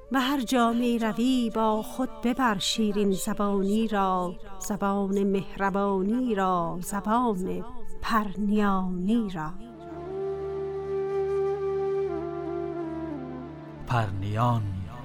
به هر جا می روی با خود ببر شیرین زبانی را، زبان مهربانی را، زبان پرنیانی را. پرنیان.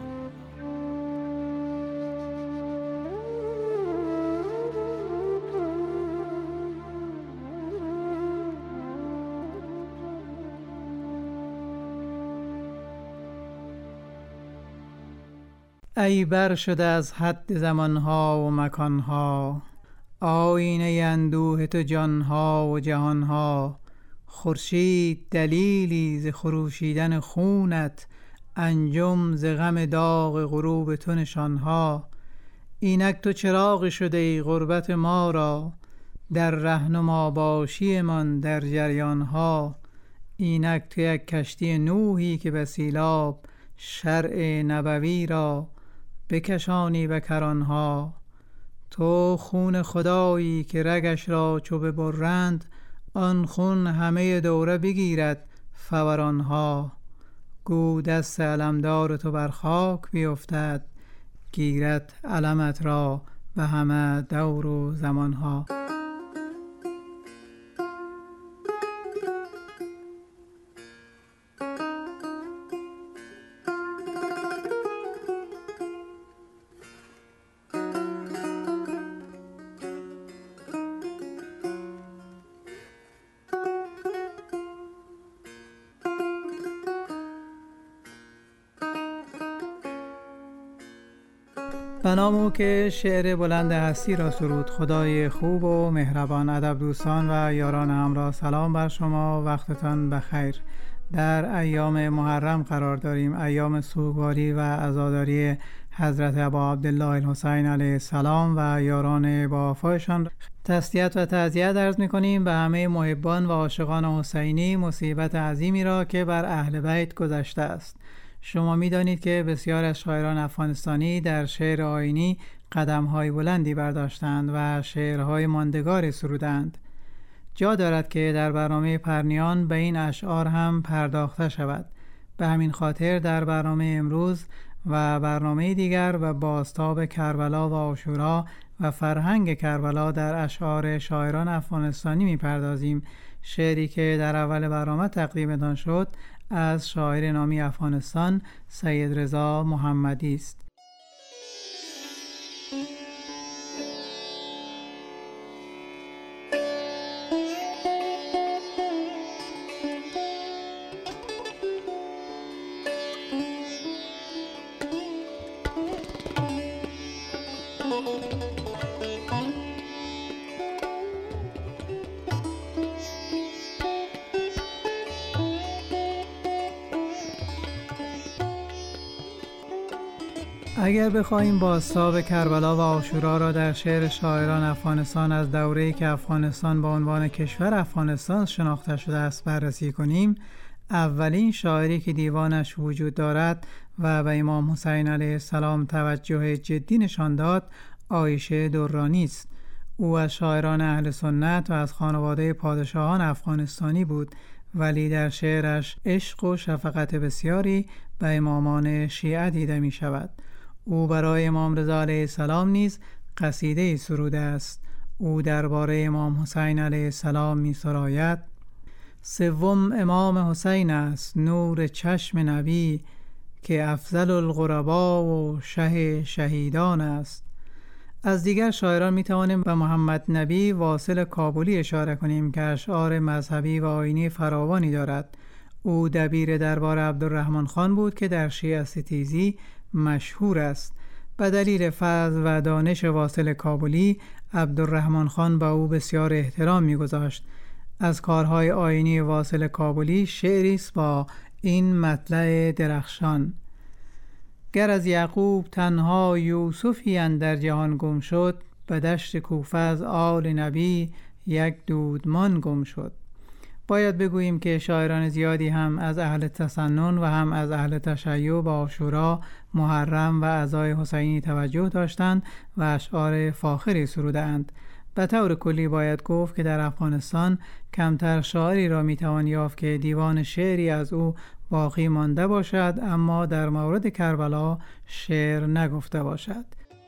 ای بر شده از حد زمانها و مکانها، آینه اندوه تو جانها و جهانها. خورشید دلیلی ز خروشیدن خونت، انجم ز غم داغ غروب تو نشانها. اینک تو چراغ شده ای غربت ما را، در رهنما باشی من در جریانها. اینک تو یک کشتی نوحی که به سیلاب، شرع نبوی را بکشانی به کرانها. تو خون خدایی که رگش را چو ببرند، آن خون همه دوره بگیرد فورانها. گو دست علمدار تو بر خاک بیفتد، گیرد علمت را به همه دور و زمانها. به نام او که شعر بلند هستی را سرود. خدای خوب و مهربان. ادب دوستان و یاران همراه، سلام بر شما، وقتتان بخیر. در ایام محرم قرار داریم، ایام سوگواری و عزاداری حضرت ابا عبدالله الحسین علیه السلام و یاران با وفایشان. تسلیت و تعزیت عرض می‌کنیم به همه محبان و عاشقان حسینی مصیبت عظیمی را که بر اهل بیت گذشته است. شما می‌دانید که بسیار از شاعران افغانستانی در شعر آیینی قدم‌های بلندی برداشتند و شعرهای ماندگاری سرودند. جا دارد که در برنامه پرنیان به این اشعار هم پرداخته شود. به همین خاطر در برنامه امروز و برنامه دیگر و بازتاب کربلا و عاشورا و فرهنگ کربلا در اشعار شاعران افغانستانی می‌پردازیم. شعری که در اول برنامه تقدیمتان شد از شاعر نامی افغانستان سید رضا محمدی است. اگر بخواهیم بازتاب کربلا و عاشورا را در شعر شاعران افغانستان از دوره‌ای که افغانستان به عنوان کشور افغانستان شناخته شده است بررسی کنیم، اولین شاعری که دیوانش وجود دارد و به امام حسین علیه السلام توجه جدی نشان داد، عایشه درانی است. او از شاعران اهل سنت و از خانواده پادشاهان افغانستانی بود، ولی در شعرش عشق و شفقت بسیاری به امامان شیعه دیده می شود. او برای امام رضا علیه السلام نیز قصیده سروده است. او درباره امام حسین علیه السلام می سراید: سوم امام حسین است نور چشم نبی، که افضل الغربا و شه شهیدان است. از دیگر شاعران می توانیم به محمد نبی واصل کابلی اشاره کنیم که اشعار مذهبی و آیینی فراوانی دارد. او دبیر دربار عبدالرحمن خان بود که در شیعه ستیزی مشهور است. به دلیل فضل و دانش واصل کابلی، عبدالرحمن خان به او بسیار احترام می‌گذاشت. از کارهای آیینی واصل کابلی شعری است با این مطلع درخشان: گر از یعقوب تنها یوسفی اندر جهان گم شد، به دشت کوفه از آل نبی یک دودمان گم شد. باید بگوییم که شاعران زیادی هم از اهل تسنن و هم از اهل تشیع به عاشورا، محرم و عزای حسینی توجه داشتند و اشعار فاخری سرودند. به طور کلی باید گفت که در افغانستان کمتر شاعری را میتوان یافت که دیوان شعری از او باقی مانده باشد اما در مورد کربلا شعر نگفته باشد.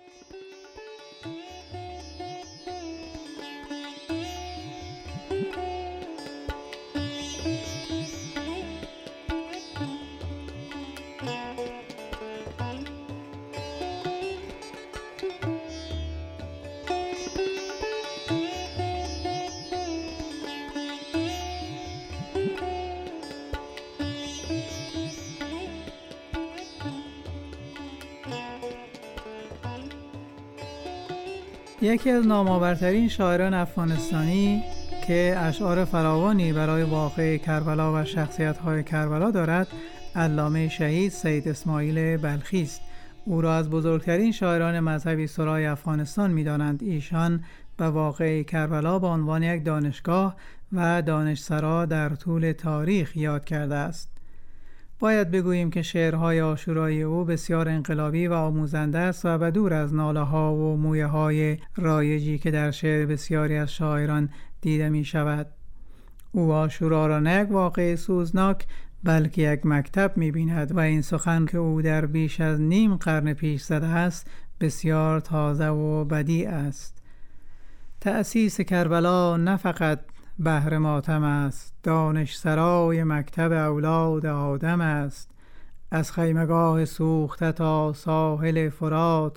یکی از نامآورترین شاعران افغانستانی که اشعار فراوانی برای واقعه کربلا و شخصیت‌های کربلا دارد، علامه شهید سید اسماعیل بلخی است. او را از بزرگترین شاعران مذهبی سرای افغانستان می‌دانند. ایشان به واقعه کربلا به عنوان یک دانشگاه و دانشسرا در طول تاریخ یاد کرده است. باید بگوییم که شعرهای عاشورایی او بسیار انقلابی و آموزنده است و به دور از ناله‌ها و مویه‌های رایجی که در شعر بسیاری از شاعران دیده می شود. او عاشورا را نه یک واقعه سوزناک بلکه یک مکتب می بیند و این سخن که او در بیش از نیم قرن پیش زده است بسیار تازه و بدیع است. تأسیس کربلا نه فقط بهر ماتم است، دانش سرای مکتب اولاد آدم است. از خیمگاه سوخته تا ساحل فرات،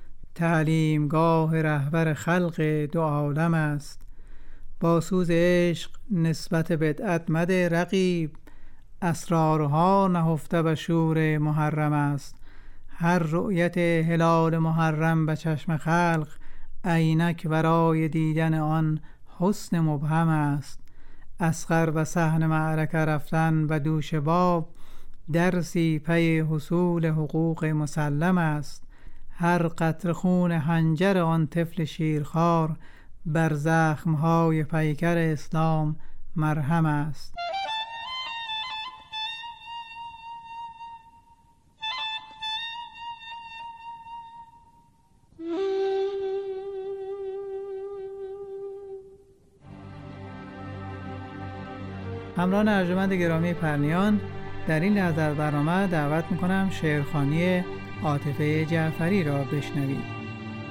تعلیمگاه رهبر خلق دو عالم است. با سوز عشق نسبت بدعت مده رقیب، اسرارها نهفته به شور محرم است. هر رؤیت هلال محرم به چشم خلق، عینک برای دیدن آن حسن مبهم است. اصغر و صحن معرکه رفتن به دوش باب، درسی پی حصول حقوق مسلم است. هر قطره خون حنجر آن طفل شیرخوار، بر زخمهای پیکر اسلام مرهم است. همراهان ارجمند گرامی پرنیان، در این لحظه از برنامه دعوت میکنم شعرخوانی عاطفه جعفری را بشنوید.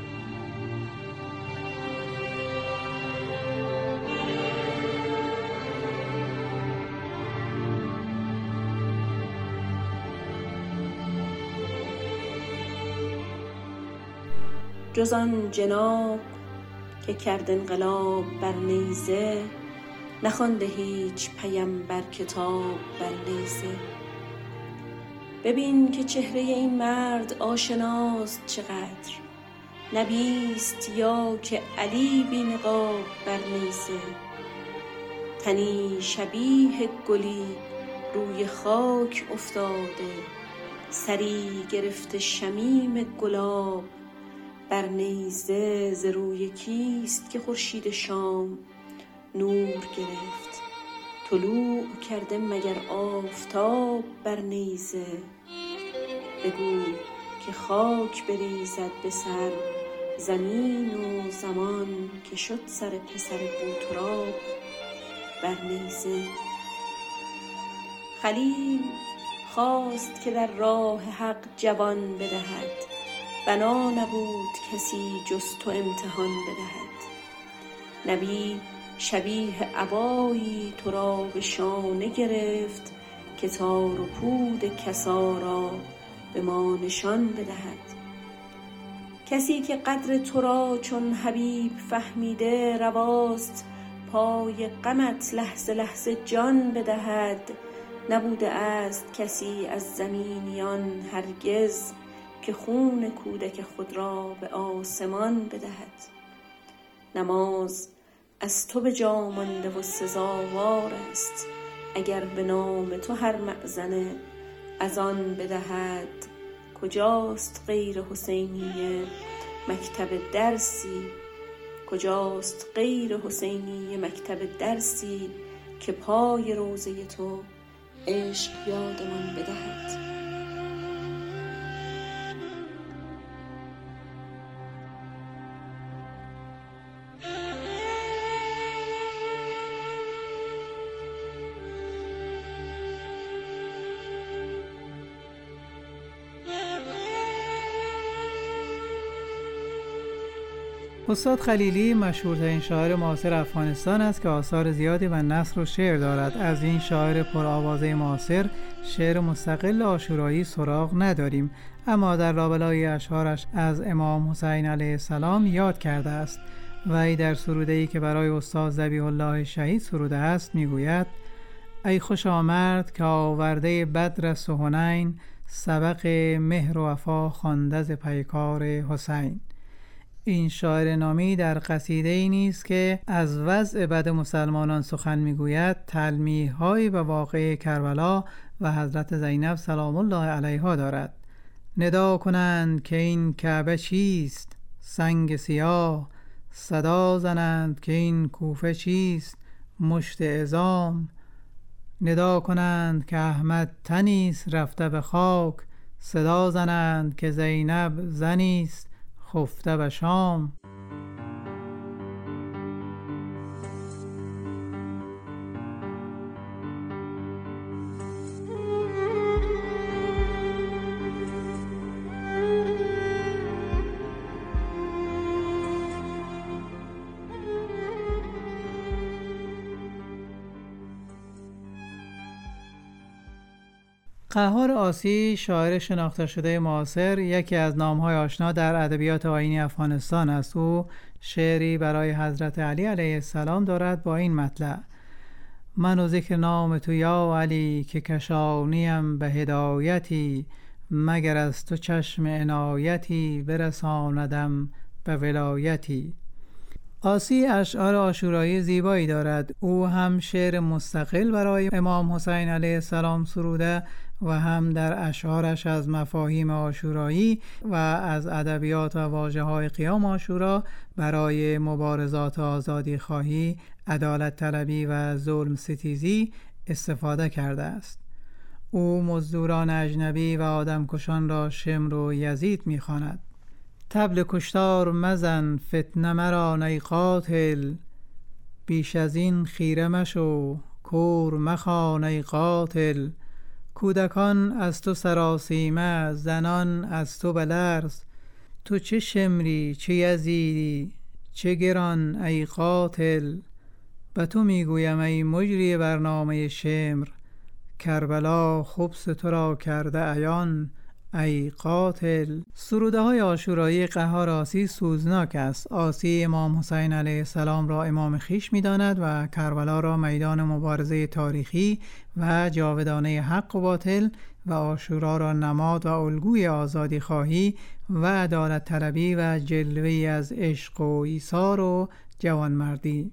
جز آن جناب که کرد انقلاب بر نیزه، نخوانده هیچ پیمبر کتاب بر نیزه. ببین که چهره این مرد آشناست چقدر، نبیست یا که علی بی نقاب بر نیزه. تنی شبیه گلی روی خاک افتاده، سری گرفته شمیم گلاب بر نیزه. ز روی کیست که خورشید شام نور گرفت، طلوع کرده مگر آفتاب بر نیزه. بگو که خاک بریزد به سر زمین و زمان، که شد سر پسر بوتراب بر نیزه. خلیل خواست که در راه حق جوان بدهد، بنا نبود کسی جز تو امتحان بدهد. نبی شبیه عبایی تو را به شانه گرفت، که تار و پود کسا را به ما نشان بدهد. کسی که قدر تو را چون حبیب فهمیده، رواست پای غمت لحظه لحظه جان بدهد. نبوده است کسی از زمینیان هرگز، که خون کودک خود را به آسمان بدهد. نماز از تو به جا مانده و سزاوار است، اگر به نام تو هر مأذنه از آن بدهد. کجاست غیر حسینیه مکتب درسی، کجاست غیر حسینیه مکتب درسی، که پای روضه تو عشق یادمان بدهد. استاد خلیلی مشهورترین شاعر معاصر افغانستان است که آثار زیادی و نثر و شعر دارد. از این شاعر پرآوازه معاصر شعر مستقل عاشورایی سراغ نداریم، اما در لابلای اشعارش از امام حسین علیه السلام یاد کرده است. وی در سروده‌ای که برای استاد ذبیح الله شهید سروده است میگوید: ای خوش آمد که آورده بدر است و حنین، سبق مهر و وفا خوانده ز پیکار حسین. این شاعر نامی در قصیده‌ای نیست که از وضع بد مسلمانان سخن میگوید، تلمیح‌هایی به واقعه کربلا و حضرت زینب سلام الله علیها دارد. ندا کنند که این کعبه چیست، سنگ سیاه، صدا زنند که این کوفه چیست، مشت عظام. ندا کنند که احمد تنیست رفته به خاک، صدا زنند که زینب زنیست خفته به شام. قهار آسی، شاعر شناخته شده معاصر، یکی از نام‌های آشنا در ادبیات آیینی افغانستان است. او شعری برای حضرت علی علیه السلام دارد با این مطلع: من و ذکر نام تو یا علی، که کشانیم به هدایتی، مگر از تو چشم عنایتی، برساندم به ولایتی. آسی اشعار عاشورایی زیبایی دارد. او هم شعر مستقل برای امام حسین علیه السلام سروده و هم در اشعارش از مفاهیم عاشورایی و از ادبیات و واژه‌های قیام عاشورا برای مبارزات آزادی خواهی، عدالت طلبی و ظلم ستیزی استفاده کرده است. او مزدوران اجنبی و آدمکشان را شمر و یزید می‌خواند. طبل کشتار مزن فتنه مرا ای قاتل، بیش از این خیره مشو کور مخوان ای قاتل. کودکان از تو سراسیمه، زنان از تو به لرز، تو چه شمری چه یزیدی چه گران ای قاتل. به تو میگویم ای مجری برنامه شمر، کربلا خبث تو را کرده عیان ای قاتل. سروده های عاشورایی قهار آسی سوزناک است. آسی امام حسین علیه السلام را امام خویش می داند و کربلا را میدان مبارزه تاریخی و جاودانه حق و باطل و عاشورا را نماد و الگوی آزادی خواهی و عدالت طلبی و جلوه‌ای از عشق و ایثار و جوانمردی.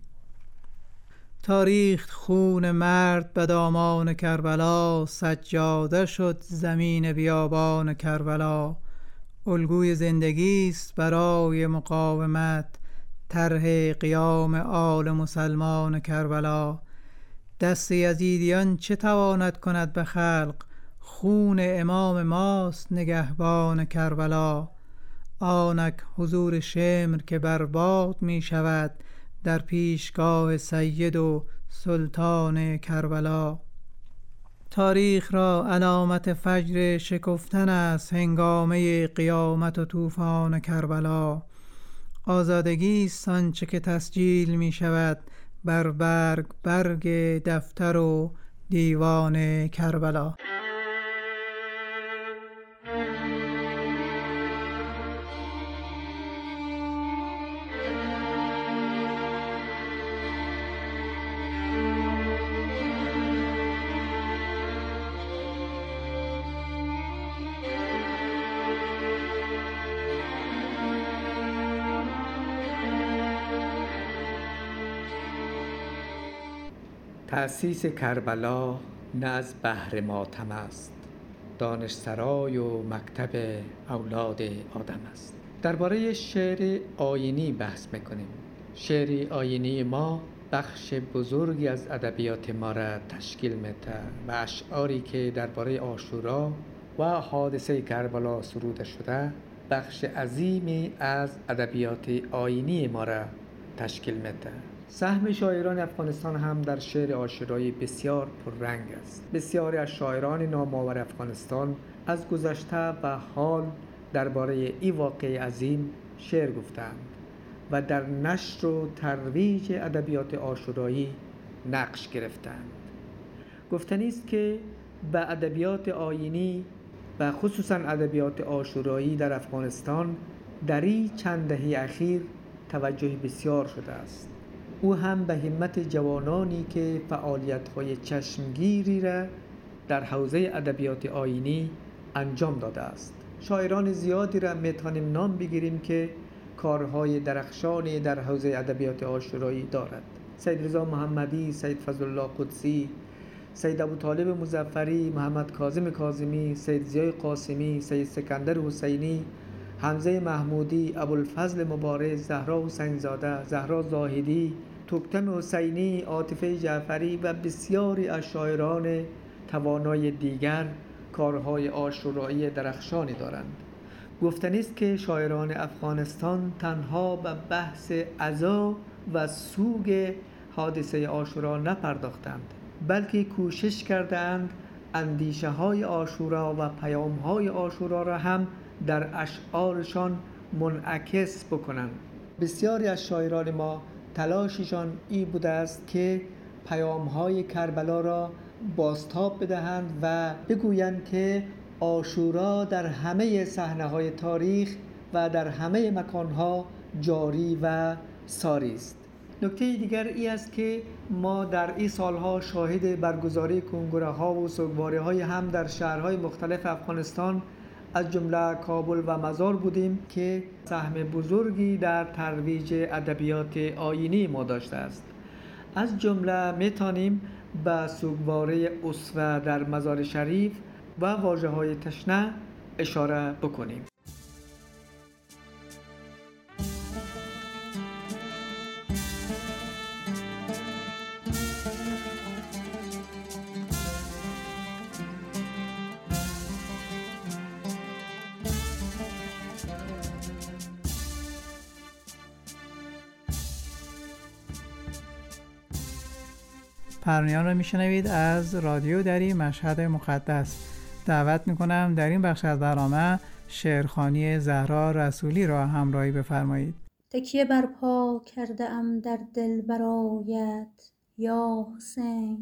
تاریخ خون مرد به دامان کربلا، سجاده شد زمین بیابان کربلا. الگوی زندگی است برای مقاومت، طرح قیام آل مسلمان کربلا. دست یزیدیان چه تواند کند به خلق، خون امام ماست نگهبان کربلا. آنک حضور شمر که برباد می شود، در پیشگاه سید و سلطان کربلا. تاریخ را علامت فجر شکفتن است، هنگامه قیامت و طوفان کربلا. آزادگی است آنچه که تسجیل می شود، بر برگ برگ دفتر و دیوان کربلا. تأسیس کربلا نه از بهر ماتم است، دانشسرای و مکتب اولاد آدم است. درباره شعر آیینی بحث میکنیم. شعر آیینی ما بخش بزرگی از ادبیات ما را تشکیل میده و اشعاری که درباره عاشورا و حادثه کربلا سروده شده بخش عظیمی از ادبیات آیینی ما را تشکیل میده. سهم شاعران افغانستان هم در شعر عاشورایی بسیار پررنگ است. بسیاری از شاعران نامآور افغانستان از گذشته و حال درباره این واقعه عظیم شعر گفتند و در نشر و ترویج ادبیات عاشورایی نقش گرفتند. گفتنی است که به ادبیات آیینی و خصوصاً ادبیات عاشورایی در افغانستان در این چند دهه اخیر توجه بسیار شده است. او هم به همت جوانانی که فعالیت‌های چشمگیری را در حوزه ادبیات آیینی انجام داده است. شاعران زیادی را میتوانیم نام بگیریم که کارهای درخشانی در حوزه ادبیات عاشورایی دارد. سید رضا محمدی، سید فضل الله قدسی، سید ابوطالب مظفری، محمد کاظم کاظمی، سید ضیای قاسمی، سید سکندر حسینی، حمزه محمودی، ابوالفضل مبارز، زهرا حسین زاده، زهرا زاهدی، توکتم حسینی، عاطفه جعفری و بسیاری از شاعران توانای دیگر کارهای عاشورایی درخشانی دارند. گفتنی است که شاعران افغانستان تنها به بحث عزا و سوگ حادثه عاشورا نپرداختند، بلکه کوشش کردند اندیشه های عاشورا و پیام های عاشورا را هم در اشعارشان منعکس بکنند. بسیاری از شاعران ما تلاششان این بوده است که پیام های کربلا را بازتاب بدهند و بگویند که عاشورا در همه صحنه‌های تاریخ و در همه مکانها جاری و ساری است. نکته دیگر این است که ما در این سالها شاهد برگزاری کنگره‌ها و سوگواری‌های هم در شهرهای مختلف افغانستان از جمله کابل و مزار بودیم که سهم بزرگی در ترویج ادبیات آیینی ما داشته است. از جمله میتونیم به سوگواری اسوه در مزار شریف و واژه‌های تشنه اشاره بکنیم. پرنیان را میشنوید از رادیو دری مشهد مقدس. دعوت میکنم در این بخش از برنامه شعرخوانی زهرا رسولی را همراهی بفرمایید. تکیه بر پا کرده ام در دل برایت یا حسین،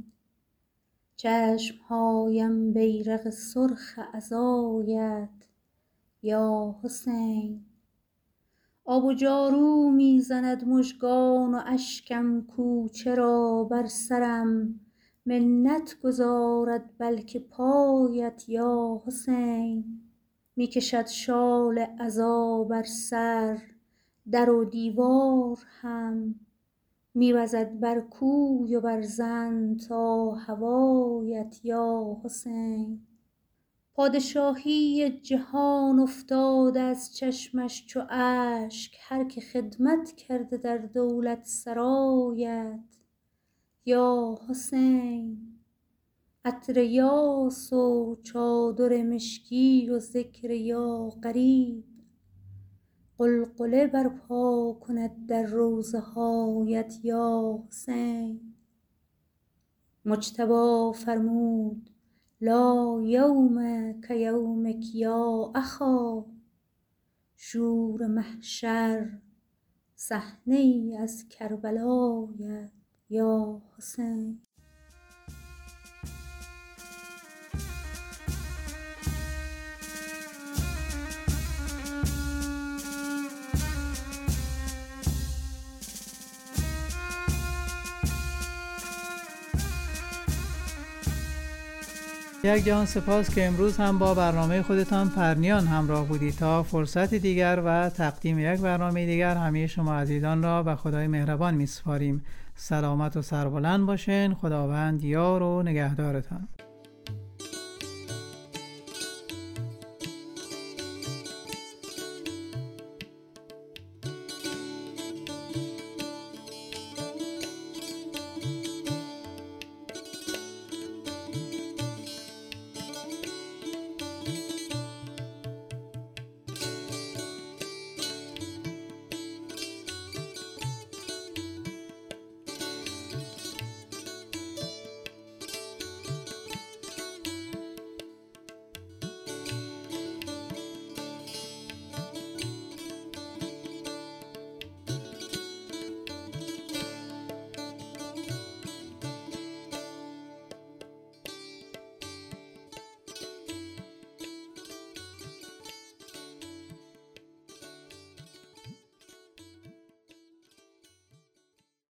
چشمهایم بیرق سرخ عزایت یا حسین. آب و جارو میزند مژگان و اشکم کوچه را بر سرم، منت گذارد بلکه پایت یا حسین. میکشد شال عزا بر سر، در و دیوار هم میوزد بر کوی و بر زن تا هوایت یا حسین. پادشاهی جهان افتاد از چشمش چو اشک، هر که خدمت کرده در دولت سرایت یا حسین. عطر یاس و چادر مشکی و ذکر یا غریب، قلقله برپا کند در روضه هایت یا حسین. مجتبی فرمود لا یوم کیومک یا اخا، شور محشر صحنه‌ای از کربلایت یا حسین. یک جهان سپاس که امروز هم با برنامه خودتان پرنیان همراه بودید. تا فرصت دیگر و تقدیم یک برنامه دیگر همه شما عزیزان را به خدای مهربان می‌سپاریم. سلامت و سربلند باشین. خداوند یار و نگهدارتان.